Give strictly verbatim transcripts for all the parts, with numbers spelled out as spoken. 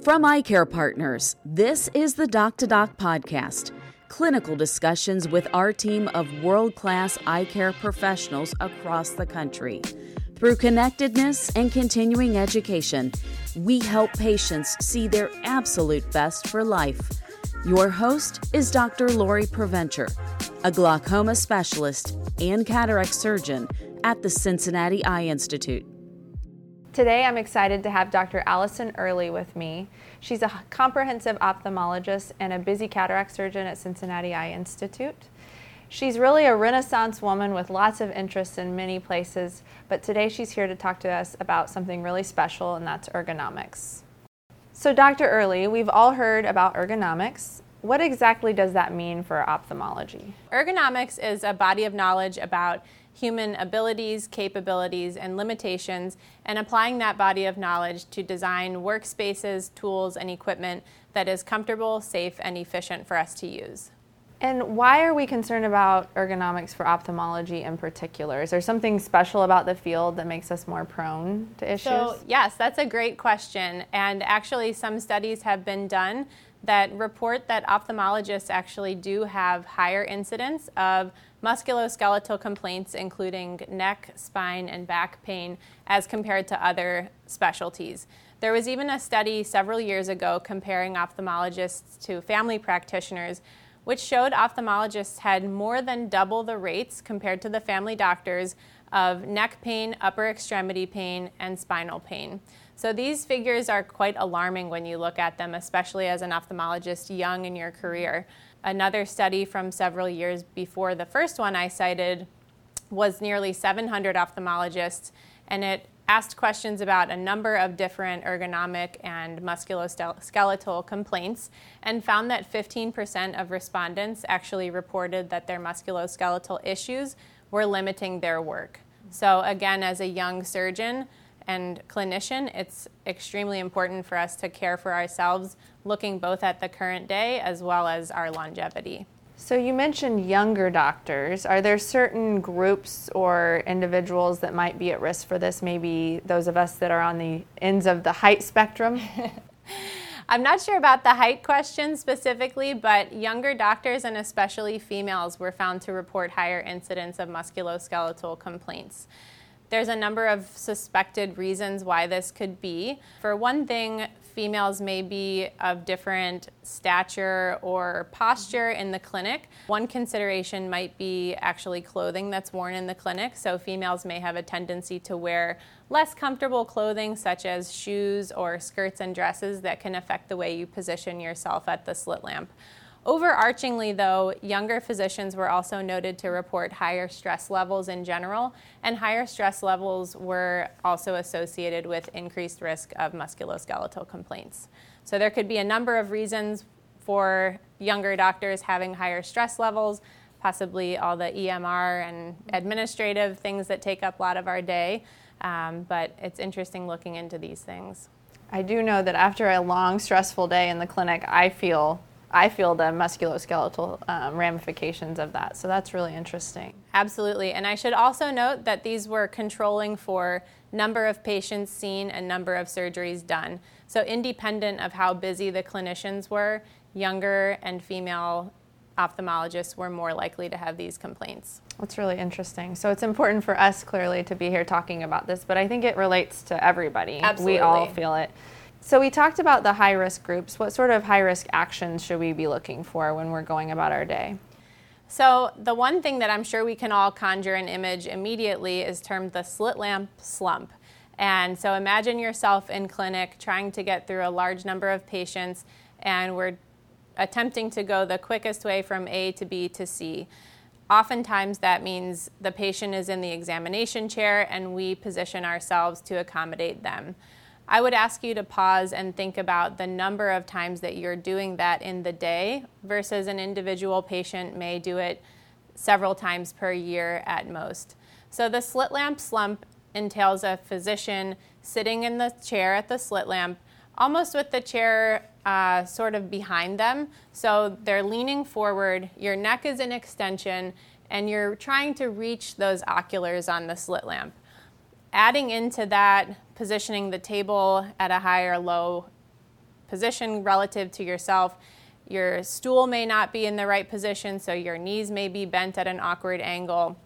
From Eye Care Partners, this is the Doc to Doc podcast. Clinical discussions with our team of world-class eye care professionals across the country. Through connectedness and continuing education, we help patients see their absolute best for life. Your host is Doctor Lori Preventure, a glaucoma specialist and cataract surgeon at the Cincinnati Eye Institute. Today I'm excited to have Doctor Allison Early with me. She's a comprehensive ophthalmologist and a busy cataract surgeon at Cincinnati Eye Institute. She's really a Renaissance woman with lots of interests in many places, but today she's here to talk to us about something really special, and that's ergonomics. So Doctor Early, we've all heard about ergonomics. What exactly does that mean for ophthalmology? Ergonomics is a body of knowledge about human abilities, capabilities, and limitations, and applying that body of knowledge to design workspaces, tools, and equipment that is comfortable, safe, and efficient for us to use. And why are we concerned about ergonomics for ophthalmology in particular? Is there something special about the field that makes us more prone to issues? So, yes, that's a great question. And actually, some studies have been done that report that ophthalmologists actually do have higher incidence of musculoskeletal complaints, including neck, spine, and back pain, as compared to other specialties. There was even a study several years ago comparing ophthalmologists to family practitioners, which showed ophthalmologists had more than double the rates compared to the family doctors of neck pain, upper extremity pain, and spinal pain. So these figures are quite alarming when you look at them, especially as an ophthalmologist young in your career. Another study from several years before the first one I cited was nearly seven hundred ophthalmologists, and it asked questions about a number of different ergonomic and musculoskeletal complaints and found that fifteen percent of respondents actually reported that their musculoskeletal issues were limiting their work. So again, as a young surgeon and clinician, it's extremely important for us to care for ourselves, looking both at the current day as well as our longevity. So you mentioned younger doctors. Are there certain groups or individuals that might be at risk for this? Maybe those of us that are on the ends of the height spectrum? I'm not sure about the height question specifically, but younger doctors and especially females were found to report higher incidence of musculoskeletal complaints. There's a number of suspected reasons why this could be. For one thing, females may be of different stature or posture in the clinic. One consideration might be actually clothing that's worn in the clinic. So females may have a tendency to wear less comfortable clothing, such as shoes or skirts and dresses, that can affect the way you position yourself at the slit lamp. Overarchingly, though, younger physicians were also noted to report higher stress levels in general, and higher stress levels were also associated with increased risk of musculoskeletal complaints. So there could be a number of reasons for younger doctors having higher stress levels, possibly all the E M R and administrative things that take up a lot of our day, um, but it's interesting looking into these things. I do know that after a long, stressful day in the clinic, I feel I feel the musculoskeletal um, ramifications of that. So that's really interesting. Absolutely. And I should also note that these were controlling for number of patients seen and number of surgeries done. So independent of how busy the clinicians were, younger and female ophthalmologists were more likely to have these complaints. That's really interesting. So it's important for us, clearly, to be here talking about this, but I think it relates to everybody. Absolutely. We all feel it. So we talked about the high-risk groups. What sort of high-risk actions should we be looking for when we're going about our day? So the one thing that I'm sure we can all conjure an image immediately is termed the slit lamp slump. And so imagine yourself in clinic trying to get through a large number of patients, and we're attempting to go the quickest way from A to B to C. Oftentimes that means the patient is in the examination chair and we position ourselves to accommodate them. I would ask you to pause and think about the number of times that you're doing that in the day versus an individual patient may do it several times per year at most. So the slit lamp slump entails a physician sitting in the chair at the slit lamp, almost with the chair uh, sort of behind them. So they're leaning forward, your neck is in extension, and you're trying to reach those oculars on the slit lamp. Adding into that, positioning the table at a high or low position relative to yourself. Your stool may not be in the right position, so your knees may be bent at an awkward angle.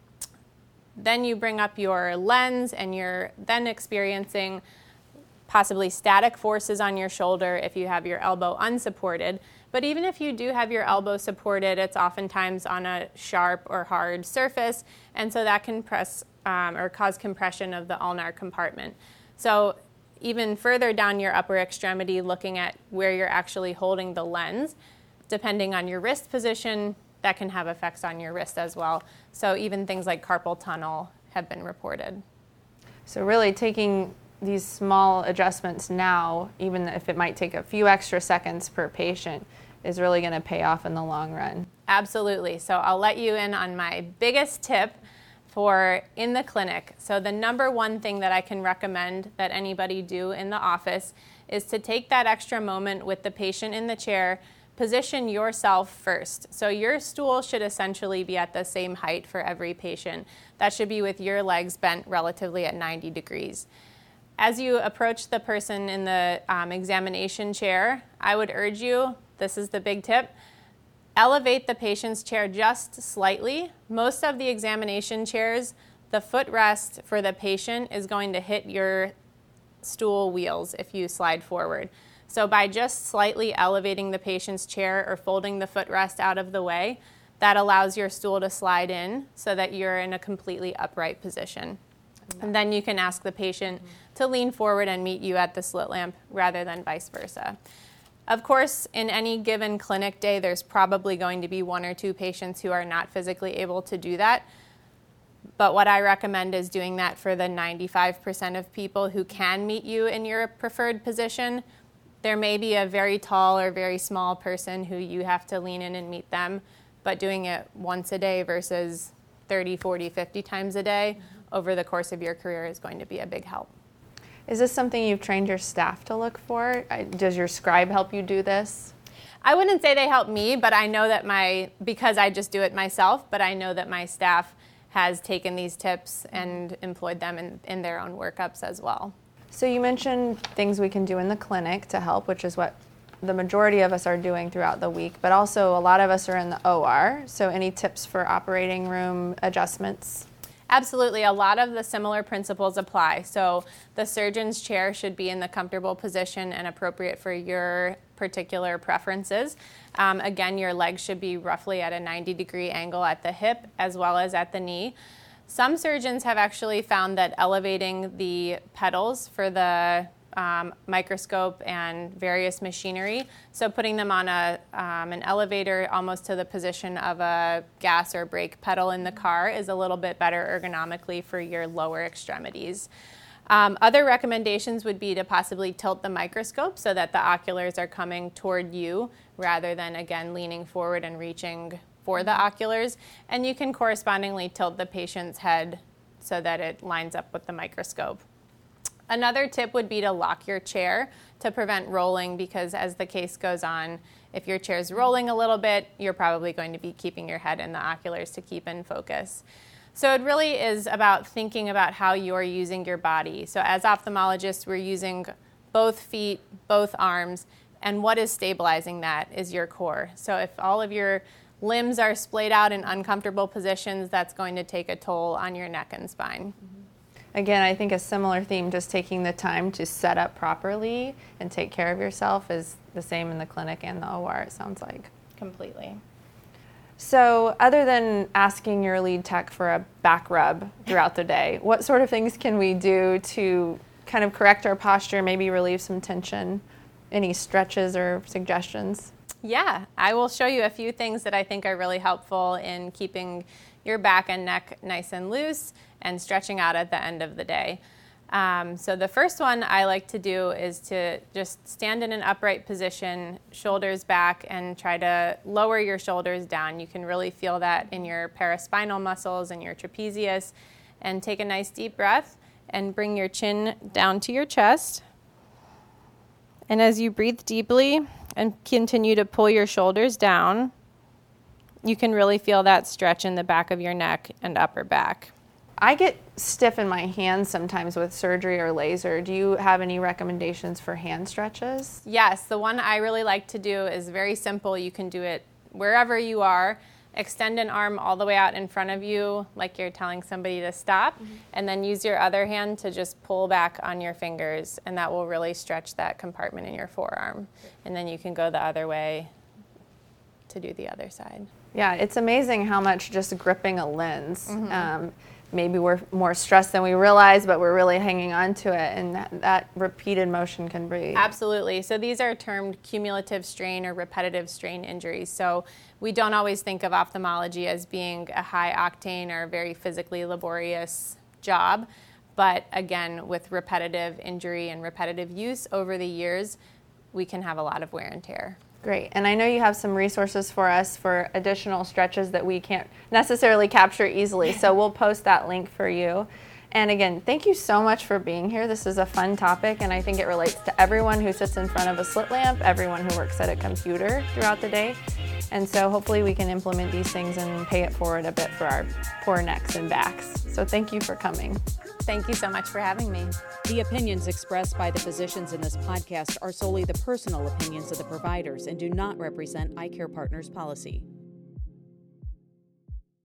Then you bring up your lens, and you're then experiencing possibly static forces on your shoulder if you have your elbow unsupported. But even if you do have your elbow supported, it's oftentimes on a sharp or hard surface, and so that can press um, or cause compression of the ulnar compartment. So even further down your upper extremity, looking at where you're actually holding the lens, depending on your wrist position, that can have effects on your wrist as well. So even things like carpal tunnel have been reported. So really taking these small adjustments now, even if it might take a few extra seconds per patient, is really going to pay off in the long run. Absolutely. So I'll let you in on my biggest tip for in the clinic. So the number one thing that I can recommend that anybody do in the office is to take that extra moment with the patient in the chair. Position yourself first. So your stool should essentially be at the same height for every patient. That should be with your legs bent relatively at ninety degrees. As you approach the person in the um, examination chair, I would urge you, this is the big tip, elevate the patient's chair just slightly. Most of the examination chairs, the footrest for the patient is going to hit your stool wheels if you slide forward. So by just slightly elevating the patient's chair or folding the footrest out of the way, that allows your stool to slide in so that you're in a completely upright position. And then you can ask the patient mm-hmm. to lean forward and meet you at the slit lamp rather than vice versa. Of course, in any given clinic day, there's probably going to be one or two patients who are not physically able to do that. But what I recommend is doing that for the ninety-five percent of people who can meet you in your preferred position. There may be a very tall or very small person who you have to lean in and meet them, but doing it once a day versus thirty, forty, fifty times a day over the course of your career is going to be a big help. Is this something you've trained your staff to look for? Does your scribe help you do this? I wouldn't say they help me, but I know that my, because I just do it myself, but I know that my staff has taken these tips and employed them in, in their own workups as well. So you mentioned things we can do in the clinic to help, which is what the majority of us are doing throughout the week, but also a lot of us are in the O R. So any tips for operating room adjustments? Absolutely. A lot of the similar principles apply. So the surgeon's chair should be in the comfortable position and appropriate for your particular preferences. Um, again, your legs should be roughly at a ninety degree angle at the hip as well as at the knee. Some surgeons have actually found that elevating the pedals for the um, microscope and various machinery, so putting them on a um, an elevator almost to the position of a gas or brake pedal in the car, is a little bit better ergonomically for your lower extremities. Um, other recommendations would be to possibly tilt the microscope so that the oculars are coming toward you rather than, again, leaning forward and reaching for the oculars. And you can correspondingly tilt the patient's head so that it lines up with the microscope. Another tip would be to lock your chair to prevent rolling, because as the case goes on, if your chair's rolling a little bit, you're probably going to be keeping your head in the oculars to keep in focus. So it really is about thinking about how you're using your body. So as ophthalmologists, we're using both feet, both arms, and what is stabilizing that is your core. So if all of your limbs are splayed out in uncomfortable positions, that's going to take a toll on your neck and spine. Again, I think a similar theme, just taking the time to set up properly and take care of yourself, is the same in the clinic and the O R, it sounds like. Completely. So other than asking your lead tech for a back rub throughout the day, what sort of things can we do to kind of correct our posture, maybe relieve some tension? Any stretches or suggestions? Yeah, I will show you a few things that I think are really helpful in keeping your back and neck nice and loose and stretching out at the end of the day. Um, so the first one I like to do is to just stand in an upright position, shoulders back, and try to lower your shoulders down. You can really feel that in your paraspinal muscles and your trapezius. And take a nice deep breath and bring your chin down to your chest. And as you breathe deeply and continue to pull your shoulders down, you can really feel that stretch in the back of your neck and upper back. I get stiff in my hands sometimes with surgery or laser. Do you have any recommendations for hand stretches? Yes, the one I really like to do is very simple. You can do it wherever you are. Extend an arm all the way out in front of you like you're telling somebody to stop, mm-hmm. and then use your other hand to just pull back on your fingers, and that will really stretch that compartment in your forearm. And then you can go the other way to do the other side. Yeah, it's amazing how much just gripping a lens, mm-hmm. um, maybe we're more stressed than we realize, but we're really hanging on to it, and that, that repeated motion can be. Absolutely. So these are termed cumulative strain or repetitive strain injuries. So we don't always think of ophthalmology as being a high octane or very physically laborious job, but again, with repetitive injury and repetitive use over the years, we can have a lot of wear and tear. Great. And I know you have some resources for us for additional stretches that we can't necessarily capture easily, so we'll post that link for you. And again, thank you so much for being here. This is a fun topic, and I think it relates to everyone who sits in front of a slit lamp, everyone who works at a computer throughout the day. And so hopefully we can implement these things and pay it forward a bit for our poor necks and backs. So thank you for coming. Thank you so much for having me. The opinions expressed by the physicians in this podcast are solely the personal opinions of the providers and do not represent EyeCare Partners policy.